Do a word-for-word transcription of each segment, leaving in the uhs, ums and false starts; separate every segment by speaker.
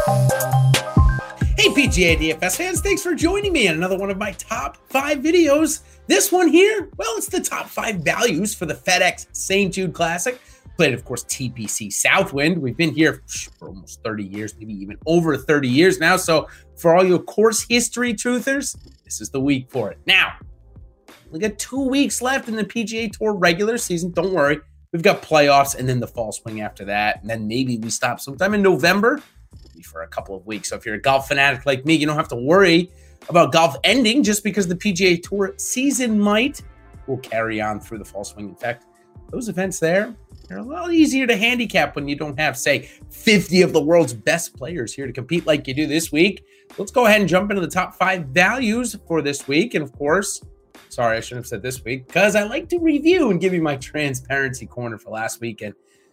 Speaker 1: Hey P G A D F S fans, thanks for joining me in another one of my top five videos. This one here, well, it's the top five values for the FedEx Saint Jude Classic. Played, of course, T P C Southwind. We've been here for almost thirty years, maybe even over thirty years now. So for all your course history truthers, this is the week for it. Now, we got two weeks left in the P G A Tour regular season. Don't worry. We've got playoffs and then the fall swing after that. And then maybe we stop sometime in November for a couple of weeks. So if you're a golf fanatic like me, you don't have to worry about golf ending just because the P G A Tour season might will carry on through the fall swing. In fact, those events there, they're a lot easier to handicap when you don't have, say, fifty of the world's best players here to compete like you do this week. Let's go ahead and jump into the top five values for this week. And of course, sorry, I shouldn't have said this week because I like to review and give you my transparency corner for last weekend.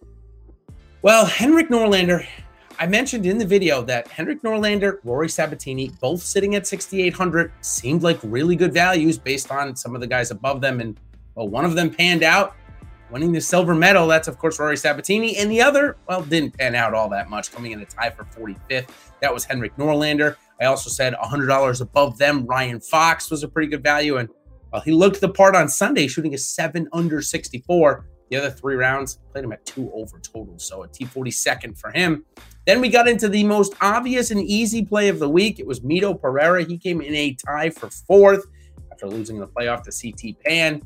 Speaker 1: Well, Henrik Norlander, I mentioned in the video that Henrik Norlander, Rory Sabatini, both sitting at sixty-eight hundred, seemed like really good values based on some of the guys above them. And well, one of them panned out, winning the silver medal. That's, of course, Rory Sabatini. And the other, well, didn't pan out all that much, coming in a tie for forty-fifth. That was Henrik Norlander. I also said one hundred dollars above them. Ryan Fox was a pretty good value. And well, he looked the part on Sunday, shooting a seven under sixty-four. The other three rounds, played him at two over total, so a T forty-second for him. Then we got into the most obvious and easy play of the week. It was Mito Pereira. He came in a tie for fourth after losing the playoff to C T Pan.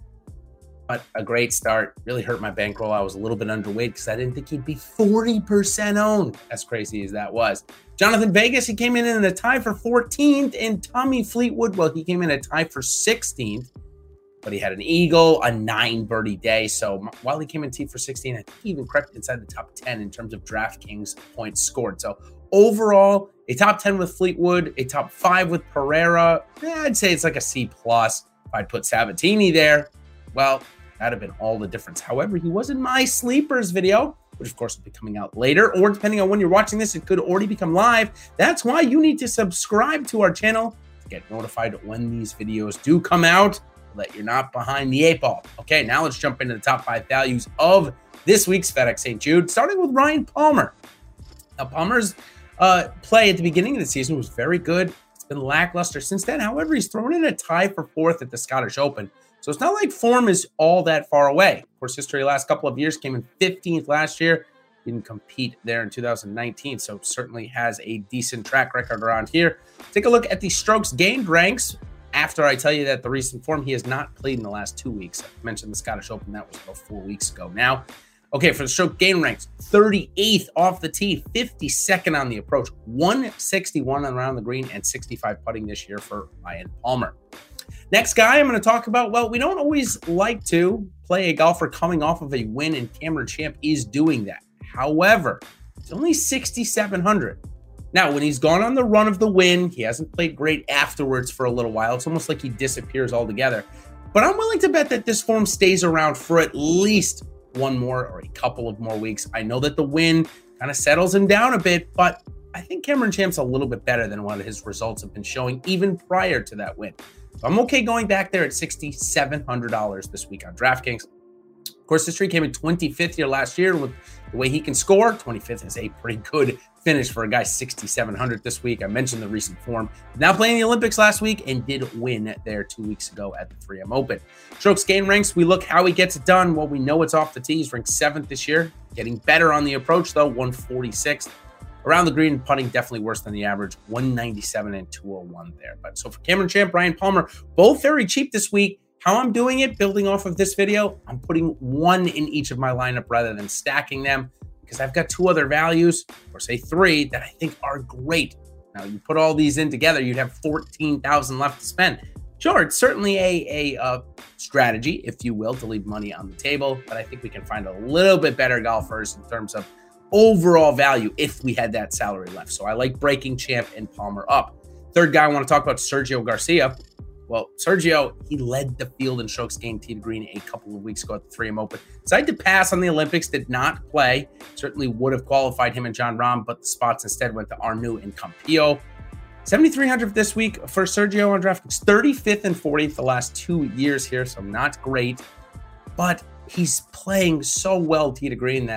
Speaker 1: But a great start. Really hurt my bankroll. I was a little bit underweight because I didn't think he'd be forty percent owned, as crazy as that was. Jonathan Vegas, he came in in a tie for fourteenth. And Tommy Fleetwood, well, he came in a tie for sixteenth. But he had an eagle, a nine birdie day. So while he came in T for sixteen, I think he even crept inside the top ten in terms of DraftKings points scored. So overall, a top ten with Fleetwood, a top five with Pereira. Eh, I'd say it's like a C plus. If I'd put Sabatini there, well, that'd have been all the difference. However, he was in my sleepers video, which of course will be coming out later, or depending on when you're watching this, it could already become live. That's why you need to subscribe to our channel to get notified when these videos do come out, that you're not behind the eight ball. Okay, now let's jump into the top five values of this week's FedEx Saint Jude, starting with Ryan Palmer. Now, Palmer's uh, play at the beginning of the season was very good. It's been lackluster since then. However, he's thrown in a tie for fourth at the Scottish Open. So it's not like form is all that far away. Of course, history the last couple of years, came in fifteenth last year. Didn't compete there in two thousand nineteen, so certainly has a decent track record around here. Take a look at the strokes gained ranks. After I tell you that the recent form, he has not played in the last two weeks. I mentioned the Scottish Open. That was about four weeks ago now. Okay, for the stroke gain ranks, thirty-eighth off the tee, fifty-second on the approach, one sixty-one around the green, and sixty-five putting this year for Ryan Palmer. Next guy I'm going to talk about, well, we don't always like to play a golfer coming off of a win, and Cameron Champ is doing that. However, it's only sixty-seven hundred. Now, when he's gone on the run of the win, he hasn't played great afterwards for a little while. It's almost like he disappears altogether. But I'm willing to bet that this form stays around for at least one more or a couple of more weeks. I know that the win kind of settles him down a bit, but I think Cameron Champ's a little bit better than what his results have been showing even prior to that win. So I'm okay going back there at sixty-seven hundred dollars this week on DraftKings. Of course, history came in twenty-fifth here last year with the way he can score. twenty-fifth is a pretty good finish for a guy sixty-seven hundred this week. I mentioned the recent form. Now playing the Olympics last week and did win there two weeks ago at the three M Open. Strokes gain ranks, we look how he gets it done. Well, we know it's off the tee. He's ranked seventh this year. Getting better on the approach, though, one forty-sixth. Around the green, putting definitely worse than the average, one ninety-seven and two oh one there. But so for Cameron Champ, Ryan Palmer, both very cheap this week. How I'm doing it, building off of this video, I'm putting one in each of my lineup rather than stacking them because I've got two other values, or say three, that I think are great. Now, you put all these in together, you'd have fourteen thousand left to spend. Sure, it's certainly a, a uh, strategy, if you will, to leave money on the table, but I think we can find a little bit better golfers in terms of overall value if we had that salary left. So I like breaking Champ and Palmer up. Third guy I want to talk about, Sergio Garcia. Well, Sergio, he led the field in strokes gained tee to green a couple of weeks ago at the three M Open. Decided to pass on the Olympics, did not play. Certainly would have qualified him and John Rahm, but the spots instead went to Arnaud and Campillo. seventy-three hundred this week for Sergio on DraftKings. thirty-fifth and fortieth the last two years here, so not great. But he's playing so well tee to green that you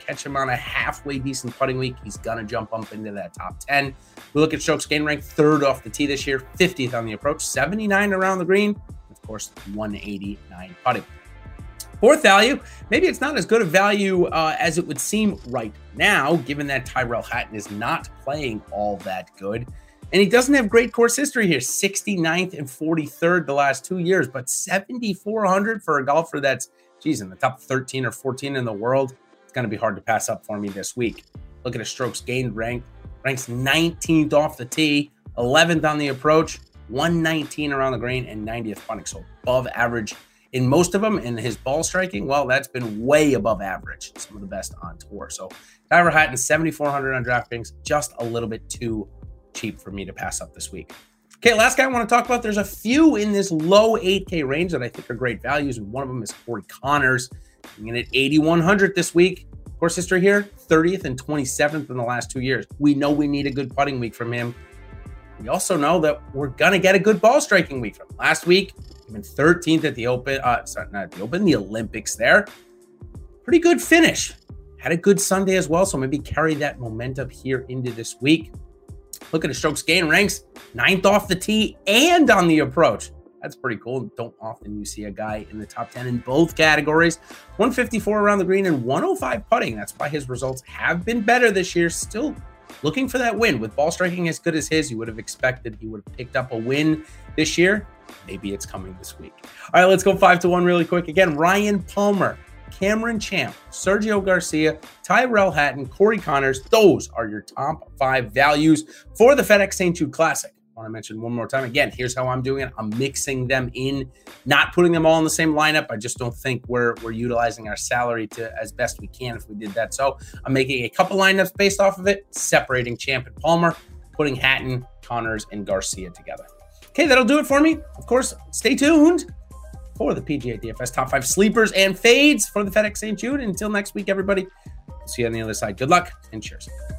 Speaker 1: catch him on a halfway decent putting week, he's going to jump up into that top ten. We look at strokes gained rank, third off the tee this year, fiftieth on the approach, seventy-nine around the green, of course, one eighty-nine putting. Fourth value, maybe it's not as good a value uh, as it would seem right now, given that Tyrell Hatton is not playing all that good. And he doesn't have great course history here, sixty-ninth and forty-third the last two years, but seventy-four hundred for a golfer that's, geez, in the top thirteen or fourteen in the world. It's going to be hard to pass up for me this week. Look at his strokes gained rank, ranks nineteenth off the tee, eleventh on the approach, one nineteen around the green, and ninetieth putting, so above average in most of them. And his ball striking, well, that's been way above average, some of the best on tour. So Tyrell Hatton, seventy-four hundred on DraftKings, just a little bit too cheap for me to pass up this week. Okay, last guy I want to talk about, there's a few in this low eight K range that I think are great values, and one of them is Corey Conners, in at eighty-one hundred this week. Course history here, thirtieth and twenty-seventh in the last two years. We know we need a good putting week from him. We also know that we're going to get a good ball striking week from him. Last week, even thirteenth at the Open, uh, sorry, not at the Open, the Olympics there. Pretty good finish. Had a good Sunday as well, so maybe carry that momentum here into this week. Look at his strokes gain ranks, ninth off the tee and on the approach. That's pretty cool. Don't often you see a guy in the top ten in both categories. one fifty-four around the green and one oh five putting. That's why his results have been better this year. Still looking for that win. With ball striking as good as his, you would have expected he would have picked up a win this year. Maybe it's coming this week. All right, let's go five to one really quick. Again, Ryan Palmer, Cameron Champ, Sergio Garcia, Tyrell Hatton, Corey Conners. Those are your top five values for the FedEx Saint Jude Classic. I want to mention one more time. Again, here's how I'm doing it. I'm mixing them in, not putting them all in the same lineup. I just don't think we're, we're utilizing our salary to as best we can if we did that. So I'm making a couple lineups based off of it, separating Champ and Palmer, putting Hatton, Conners, and Garcia together. Okay, that'll do it for me. Of course, stay tuned for the P G A D F S Top five Sleepers and Fades for the FedEx Saint Jude. Until next week, everybody, see you on the other side. Good luck and cheers.